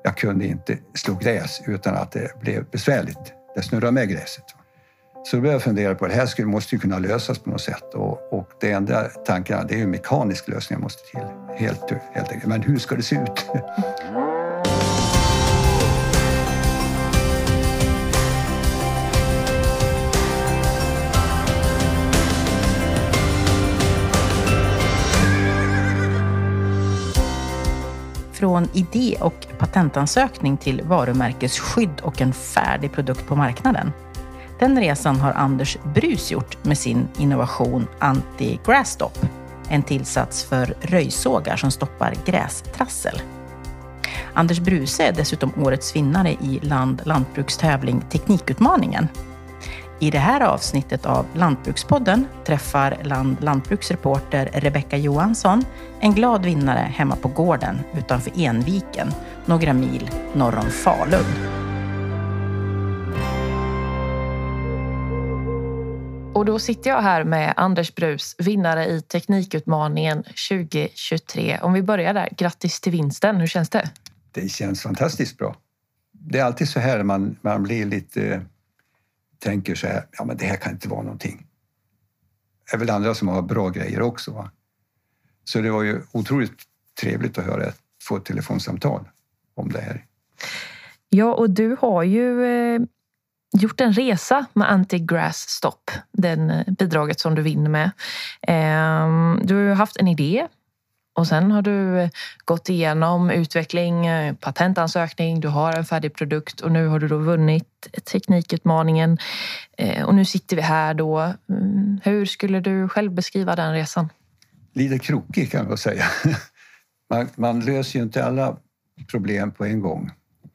Jag kunde inte slå gräs utan att det blev besvärligt. Det snurrade med gräset. Så då började jag fundera på det här måste ju kunna lösas på något sätt. Och det enda tanken det är ju en mekanisk lösning jag måste till. Helt enkelt. Men hur ska det se ut? Från idé och patentansökning till varumärkesskydd och en färdig produkt på marknaden. Den resan har Anders Brus gjort med sin innovation Anti-Grass-Stop, en tillsats för röjsågar som stoppar grästrassel. Anders Bruse är dessutom årets vinnare i lantbrukstävling Teknikutmaningen. I det här avsnittet av Lantbrukspodden träffar lantbruksreporter Rebecka Johansson en glad vinnare hemma på gården utanför Enviken, några mil norr om Falun. Och då sitter jag här med Anders Brus, vinnare i Teknikutmaningen 2023. Om vi börjar där, grattis till vinsten. Hur känns det? Det känns fantastiskt bra. Det är alltid så här man blir lite... tänker så här, ja men det här kan inte vara någonting. Det är väl andra som har bra grejer också, va? Så det var ju otroligt trevligt att få ett telefonsamtal om det här. Ja, och du har ju gjort en resa med Anti-Grass-Stop, den bidraget som du vinner med. Du har haft en idé. Och sen har du gått igenom utveckling, patentansökning, du har en färdig produkt och nu har du då vunnit Teknikutmaningen. Och nu sitter vi här då. Hur skulle du själv beskriva den resan? Lite krokig kan man säga. Man löser ju inte alla problem på en gång.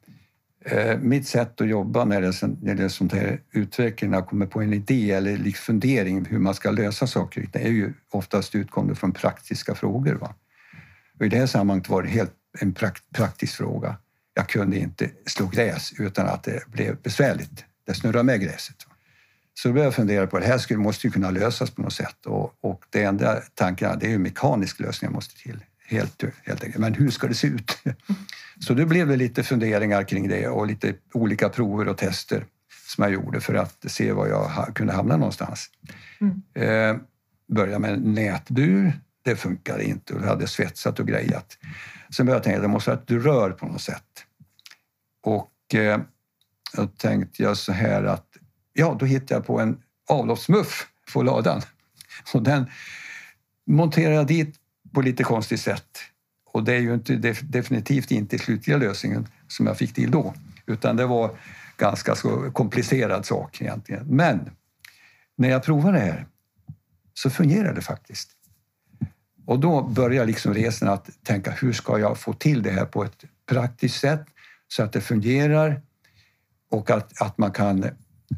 Mitt sätt att jobba när det är sånt här utveckling, när jag kommer på en idé eller fundering hur man ska lösa saker, det är ju oftast utgående från praktiska frågor, va? Och i det här sammanhanget var det helt en praktisk fråga. Jag kunde inte slå gräs utan att det blev besvärligt. Det snurrade med gräset. Så då började jag fundera på det här måste ju kunna lösas på något sätt. Och det enda tanken det är ju en mekanisk lösning jag måste till. Helt enkelt. Men hur ska det se ut? Så det blev det lite funderingar kring det och lite olika prover och tester som jag gjorde för att se var jag kunde hamna någonstans. Började med en nätbur. Det funkade inte och det hade svetsat och grejat. Sen började jag tänka att det måste vara ett rör på något sätt. Och då tänkte jag så här att då hittade jag på en avloppsmuff på ladan. Och den monterade jag dit på lite konstigt sätt. Och det är ju definitivt inte slutliga lösningen som jag fick till då. Utan det var ganska så komplicerad sak egentligen. Men när jag provade det här så fungerade det faktiskt. Och då börjar liksom resan att tänka hur ska jag få till det här på ett praktiskt sätt så att det fungerar och att man kan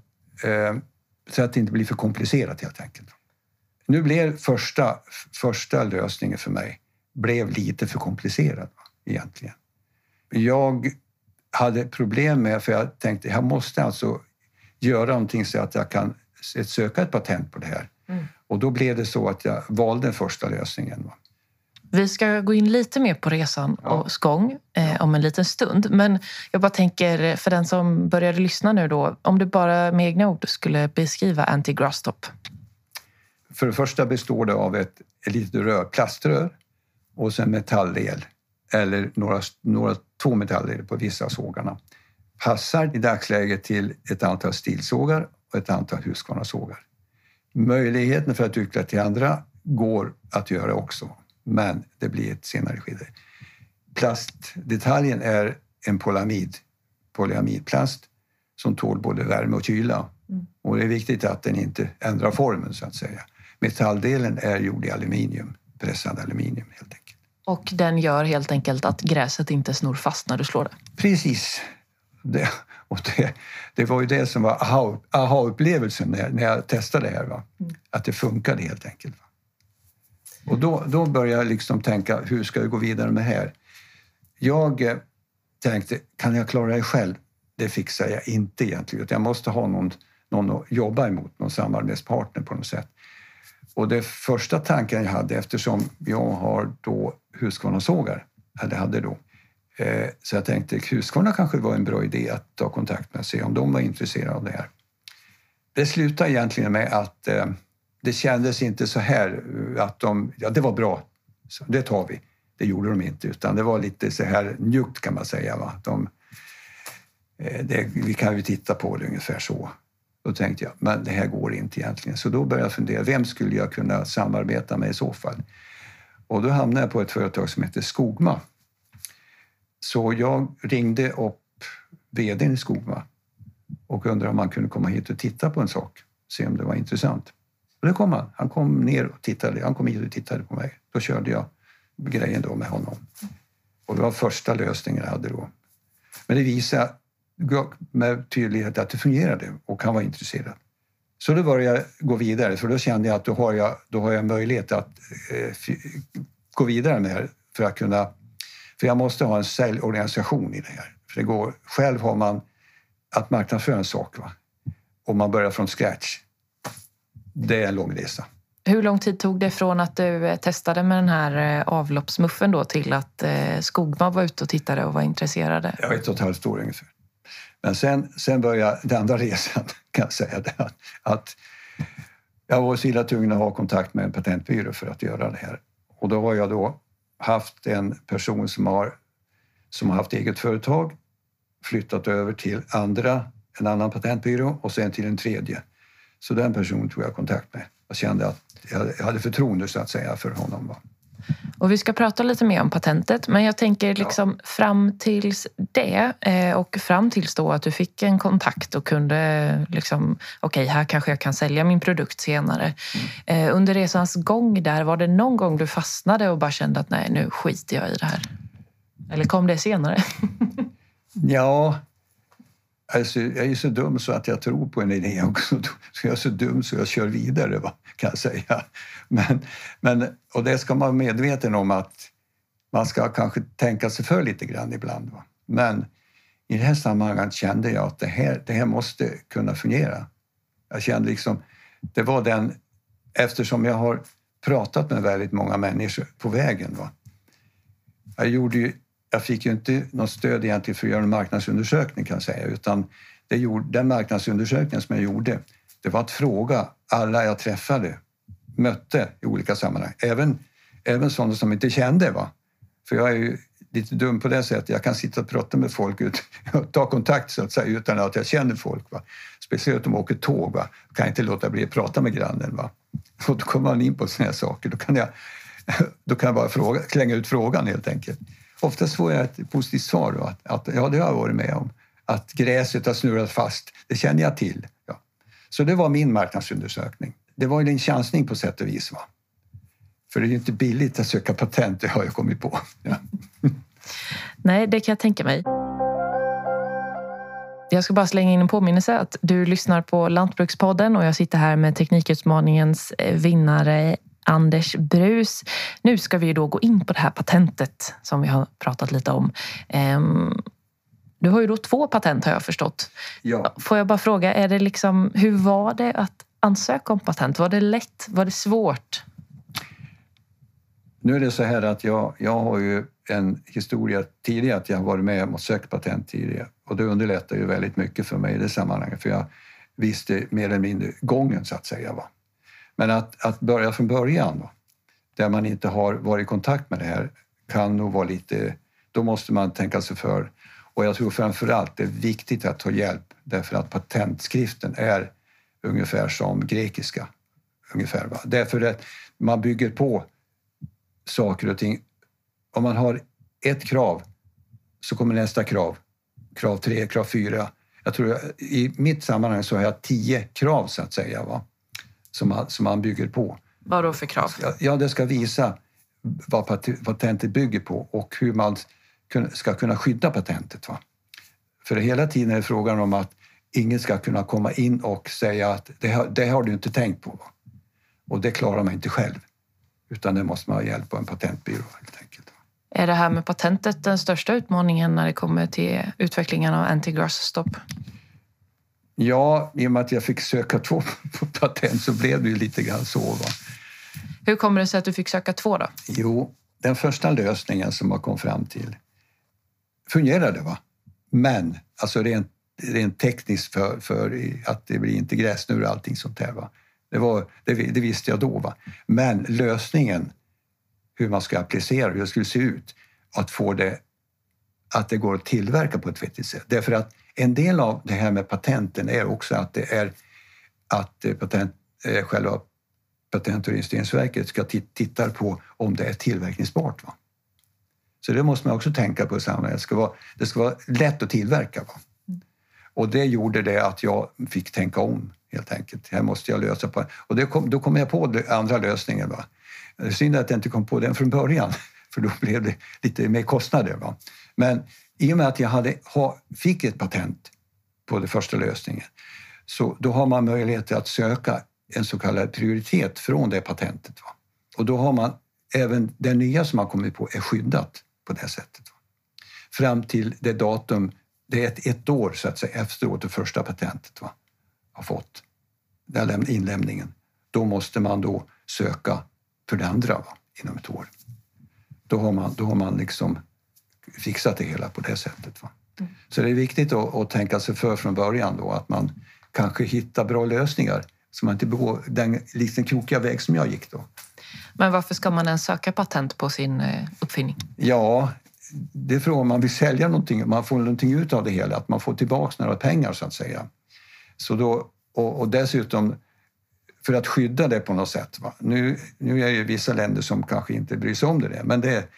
så att det inte blir för komplicerat helt enkelt. Nu blev första lösningen för mig blev lite för komplicerad egentligen. Jag hade problem med för jag tänkte jag måste alltså göra någonting så att jag kan söka ett patent på det här. Och då blev det så att jag valde den första lösningen. Va? Vi ska gå in lite mer på resan och gång om en liten stund. Men jag bara tänker, för den som började lyssna nu då, om du bara med egna ord skulle beskriva Anti-Grass-Stop. För det första består det av ett litet plaströr och sen metalldel. Eller två metalldel på vissa av sågarna. Passar i dagsläget till ett antal stilsågar och ett antal Husqvarna-sågar. Möjligheten för att utveckla till andra går att göra också. Men det blir ett senare skede. Plastdetaljen är en polyamidplast som tål både värme och kyla. Och det är viktigt att den inte ändrar formen så att säga. Metalldelen är gjord i aluminium, pressad aluminium helt enkelt. Och den gör helt enkelt att gräset inte snor fast när du slår det? Precis. Det var ju det som var aha-upplevelsen när jag testade det här. Va? Att det funkade helt enkelt. Va? Och då började jag liksom tänka, hur ska jag gå vidare med det här? Jag tänkte, kan jag klara det själv? Det fixar jag inte egentligen. Jag måste ha någon att jobba emot, någon samarbetspartner på något sätt. Och det första tanken jag hade, eftersom jag har då Husqvarna-sågar, eller hade då, Så jag tänkte Husqvarna kanske var en bra idé att ta kontakt med och se om de var intresserade av det här. Det slutade egentligen med att det kändes inte så här att det var bra, så det tar vi. Det gjorde de inte, utan det var lite så här njukt kan man säga. Va? Vi kan ju titta på det ungefär så. Då tänkte jag, men det här går inte egentligen. Så då började jag fundera, vem skulle jag kunna samarbeta med i så fall? Och då hamnade jag på ett företag som heter Skogma. Så jag ringde upp vdn i Skogma och undrade om man kunde komma hit och titta på en sak. Se om det var intressant. Och det kom han. Han kom ner och tittade. Han kom hit och tittade på mig. Då körde jag grejen då med honom. Och det var första lösningen jag hade då. Men det visade med tydlighet att det fungerade och han var intresserad. Så då började jag gå vidare, för då kände jag att då har jag möjlighet att gå vidare med det här för att kunna. För jag måste ha en säljorganisation i det här. För det går, själv har man att marknadsföra en sak, va? Och man börjar från scratch. Det är en lång resa. Hur lång tid tog det från att du testade med den här avloppsmuffen då till att Skogma var ute och tittade och var intresserade? Jag vet 1,5 år ungefär. Men sen började den andra resan, kan jag säga det, att jag var så illa tvungen att ha kontakt med en patentbyrå för att göra det här. Och då har jag då haft en person som har haft eget företag, flyttat över till en annan patentbyrå och sen till en tredje. Så den personen tog jag kontakt med. Jag kände att jag hade förtroende så att säga för honom. Och vi ska prata lite mer om patentet, men jag tänker liksom fram tills det och fram tills då att du fick en kontakt och kunde liksom, okej, här kanske jag kan sälja min produkt senare. Under resans gång där, var det någon gång du fastnade och bara kände att nej, nu skiter jag i det här? Eller kom det senare? Ja, alltså, jag är så dum så att jag tror på en idé också. Så jag är så dum så jag kör vidare, kan jag säga. Men, och det ska man vara medveten om, att man ska kanske tänka sig för lite grann ibland. Va? Men i det här sammanhanget kände jag att det här måste kunna fungera. Jag kände liksom, det var eftersom jag har pratat med väldigt många människor på vägen. Va? Jag fick ju inte något stöd egentligen för att göra en marknadsundersökning, kan jag säga, utan den marknadsundersökningen som jag gjorde, det var att fråga alla jag träffade, mötte i olika sammanhang. Även sådana som inte kände, va? För jag är ju lite dum på det sättet. Jag kan sitta och prata med folk och ta kontakt så att säga, utan att jag känner folk, va? Speciellt om jag åker tåg, va? Kan jag inte låta bli att prata med grannen, va? Och då kommer man in på såna här saker. Då kan jag bara klänga ut frågan helt enkelt. Oftast får jag ett positivt svar då, att ja, det har jag varit med om. Att gräset har snurrat fast, det känner jag till. Ja. Så det var min marknadsundersökning. Det var ju en chansning på sätt och vis, va? För det är ju inte billigt att söka patent, det har jag kommit på. Ja. Nej, det kan jag tänka mig. Jag ska bara slänga in en påminnelse att du lyssnar på Lantbrukspodden och jag sitter här med Teknikutmaningens vinnare Anders Brus. Nu ska vi då gå in på det här patentet som vi har pratat lite om. Du har ju då 2 patent, har jag förstått. Ja. Får jag bara fråga, hur var det att ansöka om patent? Var det lätt? Var det svårt? Nu är det så här att jag har ju en historia tidigare att jag har varit med och sökt patent tidigare. Och det underlättar ju väldigt mycket för mig i det sammanhanget. För jag visste mer eller mindre gången, så att säga, va. Men att börja från början då, där man inte har varit i kontakt med det här, kan nog vara lite. Då måste man tänka sig för. Och jag tror framförallt det är viktigt att ta hjälp, därför att patentskriften är ungefär som grekiska. Ungefär, va? Därför att man bygger på saker och ting. Om man har ett krav så kommer nästa krav. Krav 3, krav 4. Jag tror i mitt sammanhang så har jag 10 krav, så att säga, va? Som man bygger på. Vad då för krav? Ja, det ska visa vad patentet bygger på och hur man ska kunna skydda patentet. Va? För hela tiden är det frågan om att ingen ska kunna komma in och säga att det har du inte tänkt på. Va? Och det klarar man inte själv. Utan det måste man ha hjälp på en patentbyrå, helt enkelt. Är det här med patentet den största utmaningen när det kommer till utvecklingen av anti-grass-stopp? Ja, i och med att jag fick söka 2 patent så blev det ju lite grann så. Va? Hur kommer det sig att du fick söka 2 då? Jo, den första lösningen som jag kom fram till, fungerar det, va? Men alltså rent tekniskt för att det blir inte gräsnur och allting sånt där, va? Det visste jag då, va? Men lösningen, hur man ska applicera, hur det skulle se ut, att få det att det går att tillverka på ett vettigt sätt. Därför att en del av det här med patenten är också att det är att själva Patent- och registreringsverket ska titta på om det är tillverkningsbart, va? Så det måste man också tänka på i sammanhanget. Det ska vara lätt att tillverka, va? Och det gjorde det att jag fick tänka om helt enkelt. Här måste jag lösa på. Och då kom jag på andra lösningar, va? Det är synd att jag inte kom på den från början, för då blev det lite mer kostnader, va? Men i och med att jag fick ett patent på den första lösningen, så då har man möjlighet att söka en så kallad prioritet från det patentet, va? Och då har man även det nya som man kommit på är skyddat på det sättet, va? Fram till det datum, det är ett år så att säga efteråt det första patentet, va, har fått den inlämningen. Då måste man då söka för det andra, va, inom ett år. Då har man liksom fixat det hela på det sättet, va? Så det är viktigt att tänka sig för från början då, att man kanske hittar bra lösningar så man inte begår den liksom krokiga väg som jag gick då. Men varför ska man ens söka patent på sin uppfinning? Ja, det är frågan om man vill sälja någonting, man får någonting ut av det hela, att man får tillbaka några pengar så att säga. Så då, och dessutom för att skydda det på något sätt, va? Nu är det ju vissa länder som kanske inte bryr sig om det, men det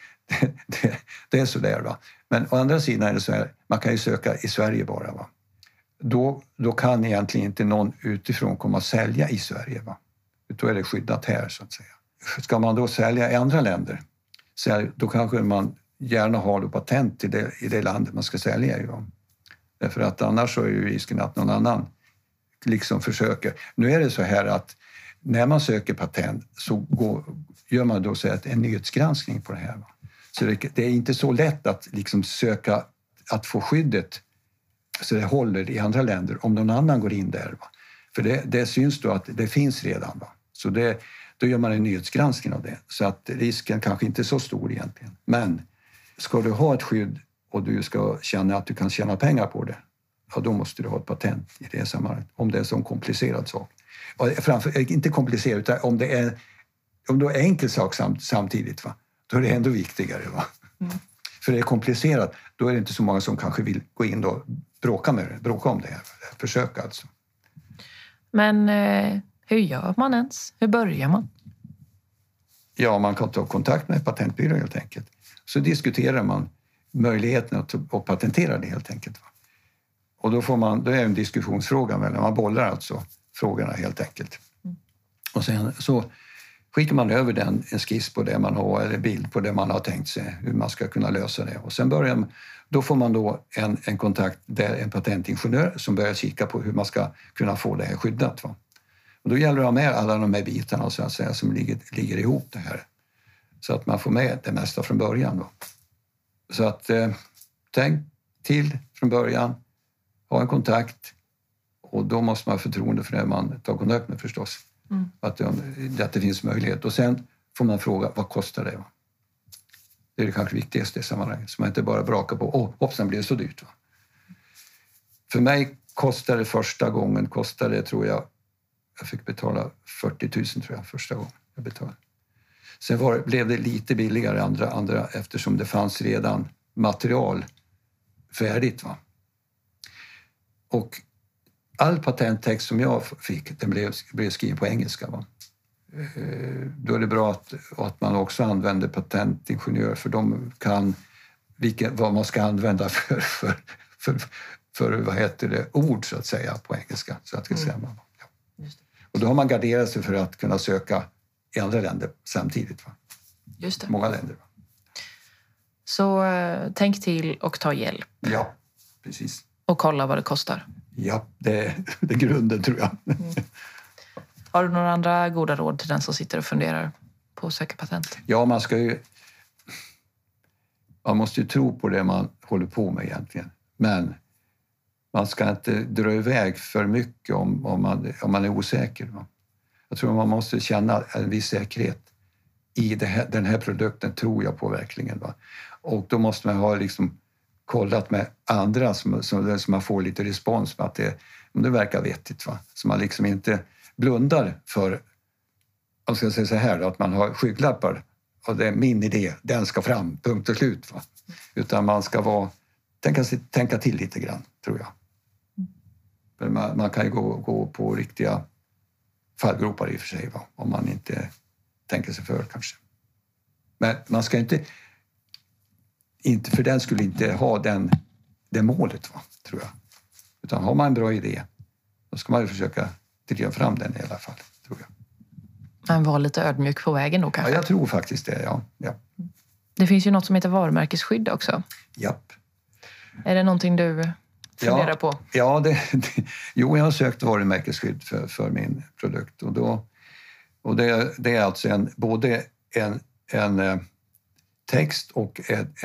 är så där, va. Men å andra sidan är det så här, man kan ju söka i Sverige bara, va. Då kan egentligen inte någon utifrån komma och sälja i Sverige, va. Då är det skyddat här så att säga. Ska man då sälja i andra länder, så då kanske man gärna har patent i det landet man ska sälja i, va. Därför att annars så är ju risken att någon annan liksom försöker. Nu är det så här att när man söker patent så gör man då så att en nyhetsgranskning på det här, va. Så det är inte så lätt att liksom söka att få skyddet så det håller i andra länder om någon annan går in där, va. För det syns då att det finns redan, va. Så då gör man en nyhetsgranskning av det. Så att risken kanske inte är så stor egentligen. Men ska du ha ett skydd och du ska känna att du kan tjäna pengar på det, ja, då måste du ha ett patent i det sammanhanget. Om det är en sån komplicerad sak. Och inte komplicerat, utan om det är en enkel sak samtidigt, va, då är det ändå viktigare, va. För det är komplicerat, då är det inte så många som kanske vill gå in och bråka om det här. Försöka alltså. Men hur gör man ens? Hur börjar man? Ja, man kan ta kontakt med patentbyrån helt enkelt. Så diskuterar man möjligheten att patentera det helt enkelt, va. Och då är det en diskussionsfråga mellan, man bollar alltså frågorna helt enkelt. Och sen så skickar man över en skiss på det man har, eller bild på det man har tänkt sig, hur man ska kunna lösa det. Och sen då får man då en kontakt där en patentingenjör som börjar kika på hur man ska kunna få det här skyddat, va. Och då gäller det att ha med alla de här bitarna så att säga, som ligger ihop det här. Så att man får med det mesta från början då. Så att tänk till från början, ha en kontakt, och då måste man ha förtroende för det man tar kontakt med förstås. Att det finns möjlighet. Och sen får man fråga, vad kostar det, va? Det är det kanske viktigaste i sammanhanget. Så man inte bara brakar på, hoppsan, blir det så dyrt, va? För mig kostade första gången, tror jag fick betala 40 000 tror jag första gången jag betalade. Sen blev det lite billigare andra eftersom det fanns redan material färdigt, va. Och all patenttext som jag fick, den blev skriven på engelska, va. Då är det bra att man också använder patentingenjör, för de kan vad man ska använda för vad heter det, ord så att säga på engelska, så att det ska stämma. Ja. Och då har man garderat sig för att kunna söka i andra länder samtidigt, va. Just det. Många länder, va. Så tänk till och ta hjälp. Ja, precis. Och kolla vad det kostar. Ja, det är grunden tror jag. Har du några andra goda råd till den som sitter och funderar på att söka patent? Ja, man måste ju tro på det man håller på med egentligen. Men man ska inte dra iväg för mycket om man är osäker, va? Jag tror man måste känna en viss säkerhet i den här produkten, tror jag på verkligen, va? Och då måste man ha liksom kollat med andra så man får lite respons på att det verkar vettigt. Va? Så man liksom inte blundar för, jag ska säga så här, att man har skygglappar och det är min idé, den ska fram, punkt och slut. Va? Utan man ska tänka till lite grann, tror jag. För man kan ju gå på riktiga fallgropar i och för sig, va? Om man inte tänker sig för kanske. Men man ska inte för den skulle inte ha det målet, va? Tror jag. Utan har man en bra idé, då ska man ju försöka driva fram den i alla fall, tror jag. Men var lite ödmjuk på vägen då kanske? Ja, jag tror faktiskt det, ja. Det finns ju något som heter varumärkesskydd också. Japp. Är det någonting du funderar på? Ja, jag har sökt varumärkesskydd för min produkt. Och det är alltså både en text och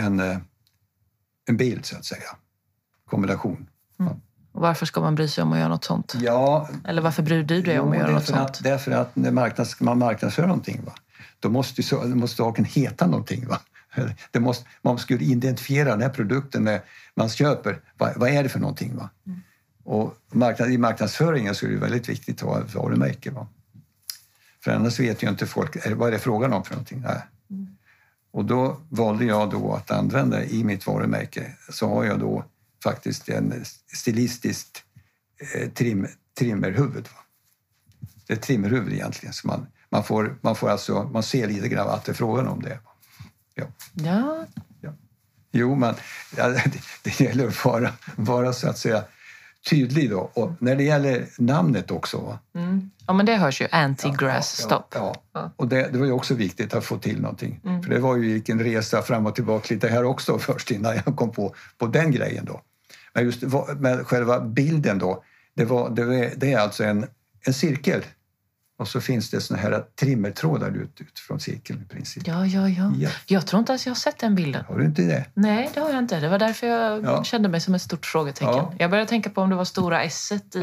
en bild, så att säga. Kombination. Mm. Och varför ska man bry sig om att göra något sånt? Ja, eller varför bryr du dig om att göra något sånt? Därför att när man marknadsför någonting, va? Då måste saken heta någonting. Va? Man skulle identifiera den här produkten när man köper. Vad är det för någonting? Va? Mm. Och i marknadsföringen så är det väldigt viktigt att ha ett varumärke. Va? För annars vet ju inte folk vad är det frågan om för någonting. Nej. Mm. Och då valde jag då att använda i mitt varumärke, så har jag då faktiskt en stilistiskt trimmerhuvud. Va? Det är ett trimmerhuvud egentligen. Så man ser lite grann att det är frågan om det. Ja. Jo, men det gäller att vara så att säga tydlig då. Och när det gäller namnet också. Va? Mm. Ja, men det hörs ju. Anti-Grass-Stop. Ja. Och det var ju också viktigt att få till någonting. Mm. För det var ju en resa fram och tillbaka lite här också först innan jag kom på den grejen då. Men just med själva bilden då, det är alltså en cirkel. Och så finns det såna här trimmertrådar ut från cirkeln i princip. Ja. Jag tror inte ens jag har sett den bilden. Har du inte det? Nej, det har jag inte. Det var därför jag kände mig som ett stort frågetecken. Ja. Jag började tänka på om det var stora S-et i...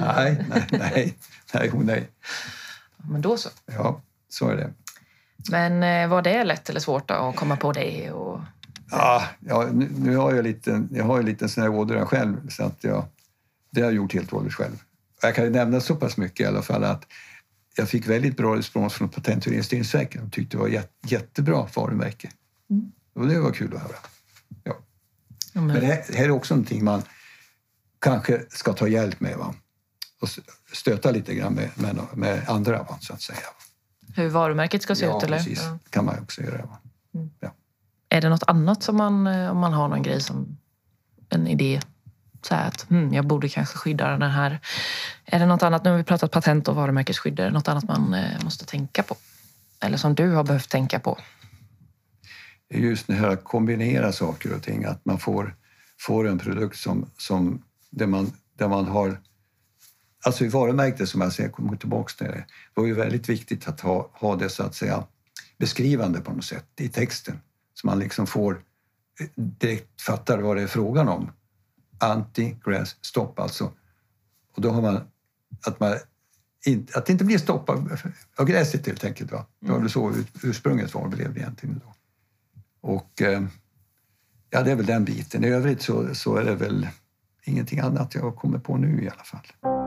Nej. Men då så. Ja, så är det. Men var det lätt eller svårt att komma på det? Ja, nu har jag har ju lite sån här ådra själv, så att det har jag gjort helt och hållet själv. Jag kan ju nämna så pass mycket i alla fall att jag fick väldigt bra respons från Patent- och registreringsverket. De tyckte det var jättebra varumärke. Mm. Och det var kul att höra. Ja. Men det här är också någonting man kanske ska ta hjälp med, va? Och stöta lite grann med andra, va? Så att säga. Hur varumärket ska se ut, eller? Precis. Ja, kan man också göra. Va? Mm. Ja. Är det något annat som om man har någon grej som en idé, så här att jag borde kanske skydda den här. Är det något annat, nu har vi pratat patent och varumärkesskydd, är det något annat man måste tänka på? Eller som du har behövt tänka på? Det är just det här att kombinera saker och ting, att man får en produkt som där man har, alltså i varumärket som jag säger, kommer tillbaka till det var ju väldigt viktigt att ha det så att säga beskrivande på något sätt i texten, så man liksom får direkt fattar vad det är frågan om. Anti-Grass-Stop alltså. Och då har man att det inte blir stopp av gräset helt enkelt. Va? Det var väl så ursprunget blev det egentligen då. Och det är väl den biten. I övrigt så är det väl ingenting annat jag kommer på nu i alla fall.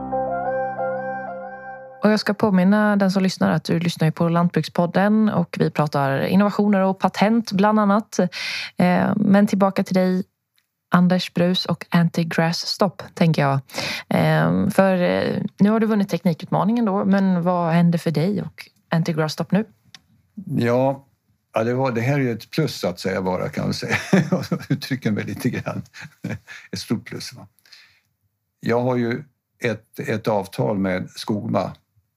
Och jag ska påminna den som lyssnar att du lyssnar på Lantbrukspodden och vi pratar innovationer och patent bland annat. Men tillbaka till dig, Anders Brus och Anti-Grass-Stop, tänker jag. För nu har du vunnit teknikutmaningen då, men vad händer för dig och Anti-Grass-Stop nu? Ja, det här är ju ett plus att säga bara, kan man säga. Uttrycker mig lite grann. Ett stort plus. Va? Jag har ju ett avtal med Skogma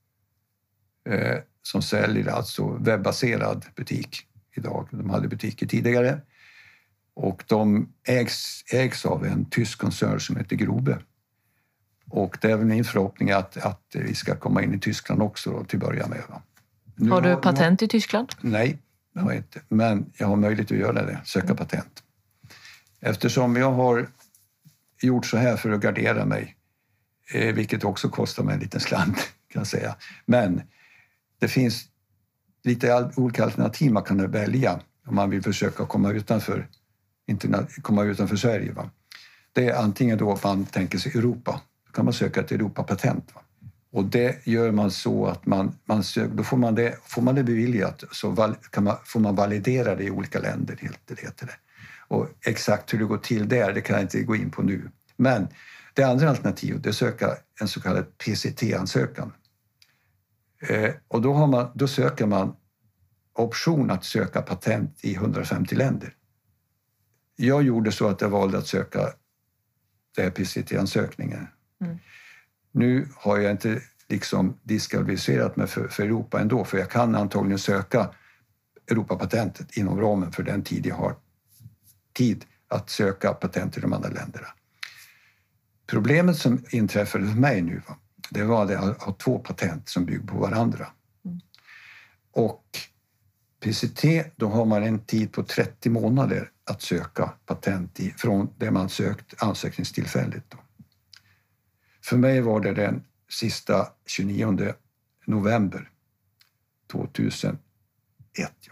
som säljer alltså webbaserad butik idag. De hade butiker tidigare. Och de ägs av en tysk koncern som heter Grobe. Och det är väl min förhoppning att vi ska komma in i Tyskland också då, till att börja med. Va? Har du patent i Tyskland? Nej, det har jag inte. Men jag har möjlighet att göra det, söka patent. Eftersom jag har gjort så här för att gardera mig, vilket också kostar mig en liten slant kan jag säga. Men det finns lite olika alternativ man kan välja om man vill försöka komma utanför Sverige. Va? Det är antingen då man tänker sig Europa. Då kan man söka ett Europapatent. Va? Och det gör man så att man söker, då får man det beviljat så får man validera det i olika länder, det heter det. Och exakt hur det går till där, det kan jag inte gå in på nu. Men det andra alternativet är att söka en så kallad PCT-ansökan. Och då söker man option att söka patent i 150 länder. Jag gjorde så att jag valde att söka det här PCT-ansökningen. Nu har jag inte liksom diskvalificerat mig för Europa ändå, för jag kan antagligen söka Europapatentet inom ramen för den tid jag har tid att söka patent i de andra länderna. Problemet som inträffade för mig nu, det var att jag har 2 patent som bygger på varandra. Och PCT, då har man en tid på 30 månader att söka patent från det man sökt ansökningstillfället. Då. För mig var det den sista 29 november 2001. Ja.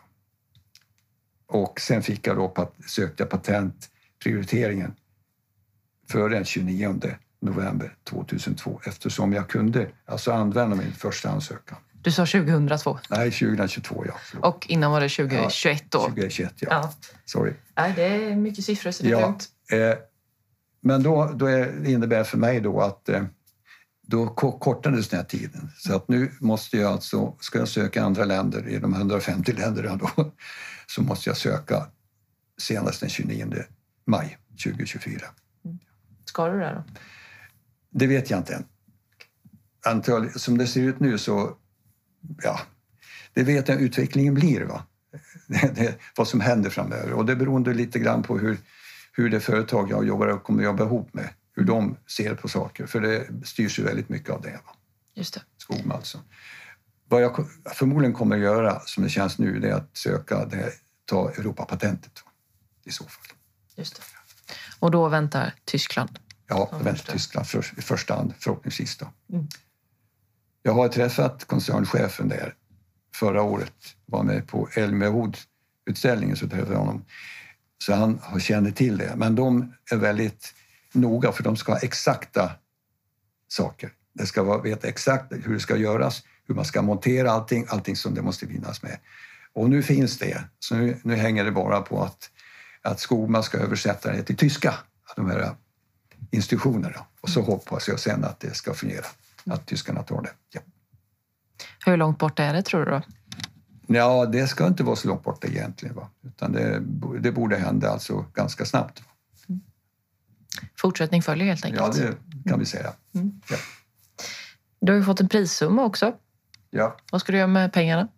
Och sen fick jag då sökte patentprioriteringen för den 29 november 2002 eftersom jag kunde alltså använda min första ansökan. Du sa 2002? Nej, 2022, ja. Förlåt. Och innan var det 2021 då? 2021, ja. Sorry. Nej, det är mycket siffror så det är lugnt. Men då innebär för mig då att då kortades den här tiden. Så att nu måste jag alltså, ska jag söka andra länder i de 150 länderna då, så måste jag söka senast den 29 maj 2024. Ska du det då? Det vet jag inte än. Antagligen, som det ser ut nu så, ja, det vet jag utvecklingen blir, va. Vad som händer framöver. Och det beror lite grann på hur det företag jag jobbar och kommer jobba ihop med, hur de ser på saker. För det styrs ju väldigt mycket av det, va. Just det. Skogm alltså. Vad jag förmodligen kommer att göra, som det känns nu, det är att ta Europapatentet i så fall. Just det. Och då väntar Tyskland? Ja, det väntar Tyskland i första hand, förhoppningsvis då. Jag har träffat koncernchefen där förra året. Var med på Elmehod-utställningen så träffade jag honom. Så han känner till det. Men de är väldigt noga för de ska ha exakta saker. Det ska veta exakt hur det ska göras, hur man ska montera allting som det måste finnas med. Och nu finns det. Så nu hänger det bara på att Skogman ska översätta det till tyska, de här institutionerna. Och så hoppas jag sen att det ska fungera, att tyskarna tar det. Ja. Hur långt bort är det, tror du då? Ja, det ska inte vara så långt bort egentligen, va? Utan det borde hända alltså ganska snabbt. Fortsättning följer helt enkelt. Ja, det kan vi säga. Ja. Du har ju fått en prissumma också. Ja. Vad ska du göra med pengarna?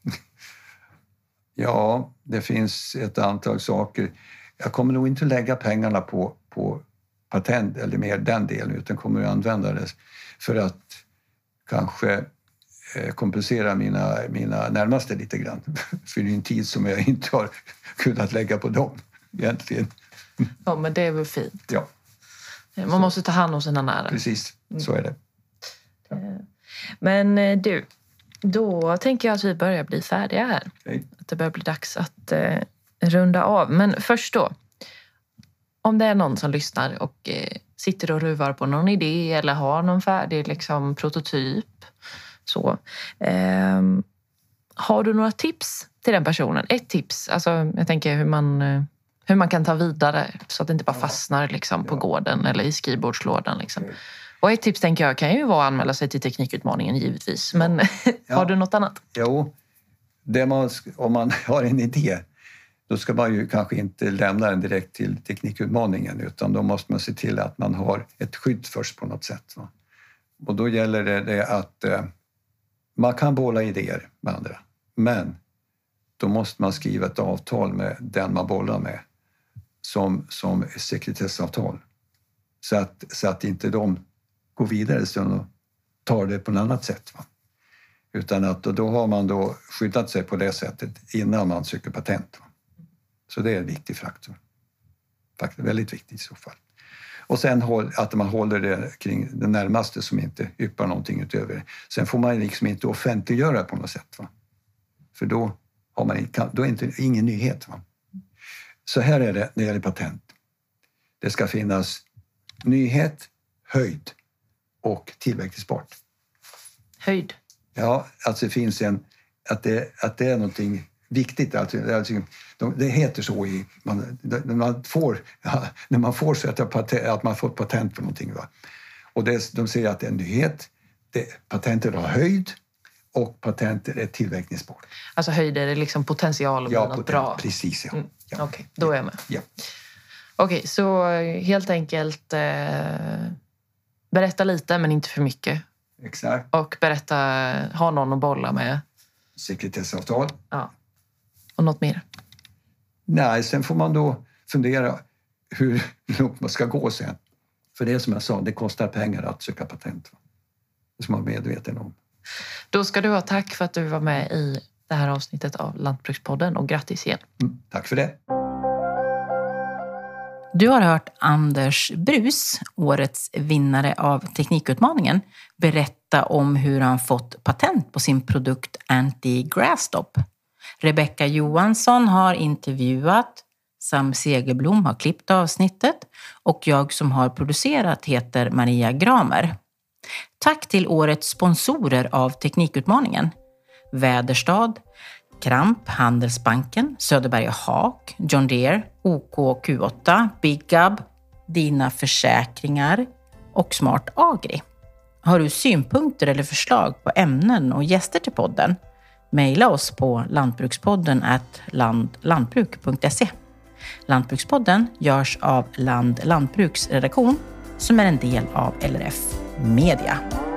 Ja, det finns ett antal saker. Jag kommer nog inte lägga pengarna på patent eller mer den delen, utan kommer att använda det för att kanske kompensera mina närmaste lite grann. För en tid som jag inte har kunnat lägga på dem egentligen. Ja, men det är väl fint. Ja. Man måste ta hand om sina nära. Precis, så är det. Ja. Men du, då tänker jag att vi börjar bli färdiga här. Okay. Att det börjar bli dags att runda av. Men först då, om det är någon som lyssnar och sitter och ruvar på någon idé eller har någon färdig liksom, prototyp. Så. Har du några tips till den personen? Ett tips, alltså, jag tänker hur man kan ta vidare så att det inte bara fastnar liksom, på gården eller i skrivbordslådan. Liksom. Okay. Och ett tips tänker jag kan ju vara att anmäla sig till Teknikutmaningen givetvis. Men har du något annat? Jo, om man har en idé, då ska man ju kanske inte lämna den direkt till Teknikutmaningen, utan då måste man se till att man har ett skydd först på något sätt. Va? Och då gäller det att man kan bolla idéer med andra, men då måste man skriva ett avtal med den man bollar med som sekretessavtal. Så att inte de går vidare och tar det på något annat sätt. Va? Utan att då har man då skyddat sig på det sättet innan man söker patent. Va? Så det är en viktig faktor. Faktiskt väldigt viktigt i så fall. Och sen att man håller det kring den närmaste som inte yppar någonting utöver. Sen får man liksom inte offentliggöra på något sätt. Va? För då är det ingen nyhet. Va? Så här är det när det gäller patent. Det ska finnas nyhet, höjd och tillverkningsbart. Höjd? Ja, alltså det finns att det är någonting viktigt. Alltså, det heter så när man får sätta patent, att man får patent på någonting. Va? Och de säger att det är en nyhet. Patentet har höjd och patentet är tillverkningsbart. Alltså höjd är det liksom potential och något bra? Precis, ja. Okej, då är jag med. Ja. Okej, så helt enkelt berätta lite men inte för mycket. Exakt. Och ha någon att bolla med. Sekretessavtal. Ja. Och något mer? Nej, sen får man då fundera hur långt man ska gå sen. För det som jag sa, det kostar pengar att söka patent. Det ska man vara medveten om. Då ska du ha tack för att du var med i det här avsnittet av Lantbrukspodden och grattis igen. Tack för det. Du har hört Anders Brus, årets vinnare av Teknikutmaningen, berätta om hur han fått patent på sin produkt Anti-Grassstop. Rebecka Johansson har intervjuat, Sam Segerblom har klippt avsnittet och jag som har producerat heter Maria Gramer. Tack till årets sponsorer av Teknikutmaningen. Väderstad, Kramp, Handelsbanken, Söderberg & Haak, John Deere, OK Q8, Big Gub, Dina Försäkringar och Smart Agri. Har du synpunkter eller förslag på ämnen och gäster till podden? Maila oss på lantbrukspodden@lantbruk.se. Lantbrukspodden görs av Lantbruks redaktion som är en del av LRF Media.